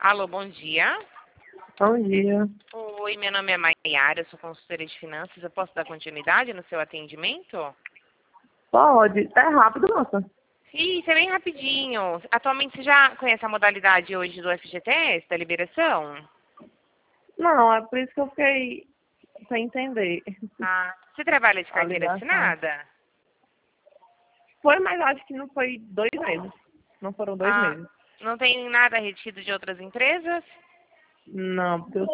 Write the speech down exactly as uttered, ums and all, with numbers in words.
Alô, bom dia. Bom dia. Oi, meu nome é Maiara, eu sou consultora de finanças. Eu posso dar continuidade no seu atendimento? Pode. É rápido, moça. Isso, é bem rapidinho. Atualmente você já conhece a modalidade hoje do F G T S, da liberação? Não, é por isso que eu fiquei sem entender Ah, você trabalha de a carteira ligação. assinada? Foi, mas acho que não foi dois meses. Não foram dois Ah, meses. não tem nada retido de outras empresas? Não, porque eu